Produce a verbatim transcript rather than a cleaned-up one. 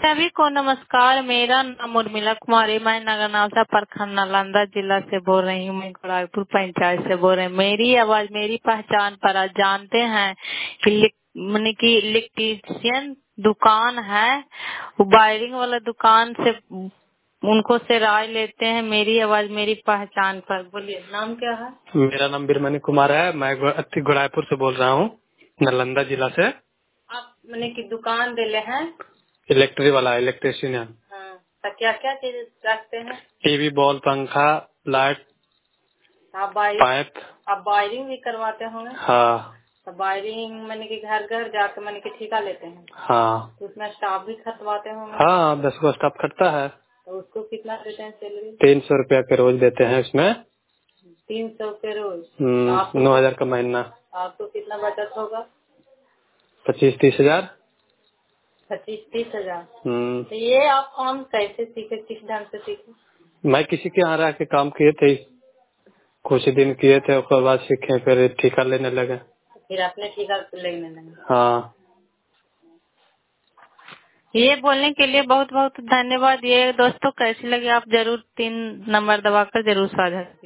सभी को नमस्कार। मेरा नाम उर्मिला कुमारी, मैं नगरनौसा प्रखंड नालंदा जिला से बोल रही हूँ। मैं गोराईपुर पंचायत से बोल रही हूँ। मेरी आवाज मेरी पहचान पर आज जानते हैं कि मैंने की इलेक्ट्रीशियन दुकान है, वायरिंग वाला दुकान से उनको से राय लेते हैं। मेरी आवाज मेरी पहचान पर। बोलिए, नाम क्या है? मेरा नाम बीरमणि कुमार है। मैं गोराईपुर से बोल रहा हूँ, नालंदा जिला से। आप मैंने की दुकान दिले हैं इलेक्ट्री वाला इलेक्ट्रिशियन। हाँ, तो क्या क्या चीज रखते हैं? टीवी, बॉल, पंखा, लाइट, आप वायरिंग पाइप। आप वायरिंग भी करवाते होंगे? हाँ तो वायरिंग मैंने कि घर घर जाकर मैंने कि ठेका लेते हैं? हाँ तो उसमें स्टाफ भी खटवाते होंगे? हाँ, दस को स्टाफ खटता है। तो उसको कितना देते हैं सैलरी? तीन सौ रुपया के रोज देते हैं इसमें। तीन सौ के रोज। हम्म, आपको नौ हजार का महीना। आपको कितना बचत होगा? पच्चीस तीस हजार। पच्चीस तीस हजार। हम्म, तो ये आप काम कैसे सीखे, किस ढंग से सीखे? मैं किसी के यहाँ रह के काम किए थे, कुछ दिन किए थे, उसके बाद सीखे, फिर ठेका लेने लगे। फिर अपने ठेका लेने लगे। हाँ। ये बोलने के लिए बहुत बहुत धन्यवाद। ये दोस्तों कैसी लगी आप जरूर तीन नंबर दबाकर जरूर साझा